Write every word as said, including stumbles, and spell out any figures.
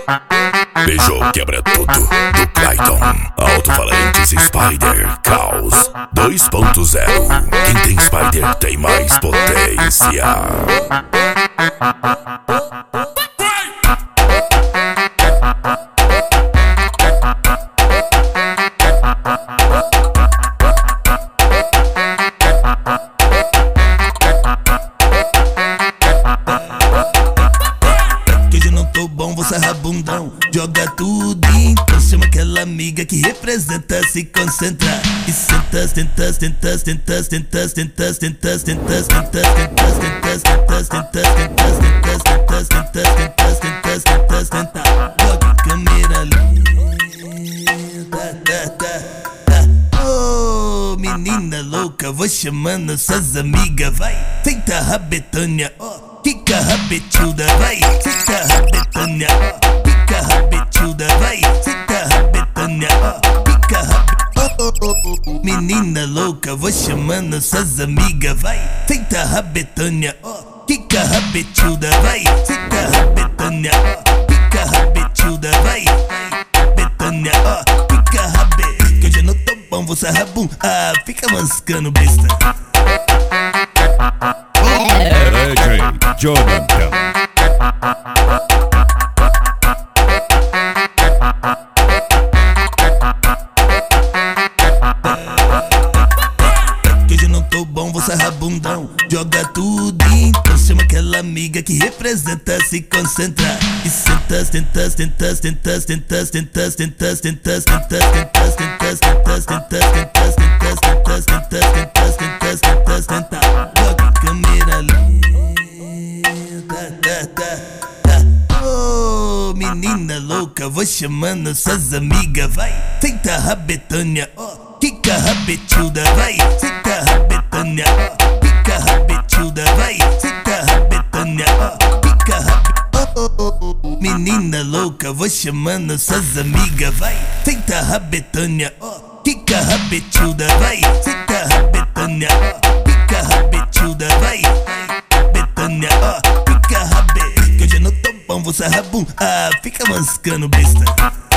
Beijou, quebra tudo, do Clayton. Alto-falantes Spider Caos dois ponto zero. Quem tem Spider tem mais potência. Você é bundão, joga tudo, então chama aquela amiga que representa, se concentra e senta, senta, senta, senta, senta, senta, senta, senta, senta, senta, senta, senta, senta, senta, senta, senta, senta, senta, joga câmera linda. Oh, menina louca, vou chamando suas amigas, vai, senta a rabetânia, ó. Fica rabetuda, vai, fica rabetânia, ó. Fica rabetuda, vai, fica rabetânia, ó. Fica rabetânia. Menina louca, vou chamando suas amigas, vai, fica rabetânia, ó. Fica rabetuda, vai, fica rabetânia, ó. Fica rabetuda, vai, rabetânia, ó. Fica rabetânia. Que hoje eu não tô bom, você é rabum, ah, fica mascando besta. Jonathan. Que hoje eu não tô bom, você é rabundão, joga tudo, então chama aquela amiga que representa, se concentra e senta, senta, senta, senta, senta, senta, senta, senta, senta, senta, senta, senta, senta, senta, senta, senta, senta, senta, senta, joga câmera linda. Oh, menina louca, vou chamando suas amigas, vai, senta a rabetânia, ó. Fica rabetuda, vai, senta a rabetânia, ó. Fica rabetuda, vai, senta a rabetânia, ó. Fica rabetânia. Menina louca, vou chamando suas amigas, vai, senta a rabetânia, ó. Fica rabetuda, vai, senta a rabetânia, ó. Fica rabetuda, vai, rabetânia, ó. Fica rabetânia. Que hoje eu não tô bom, você é rabum, ah, fica mascando besta.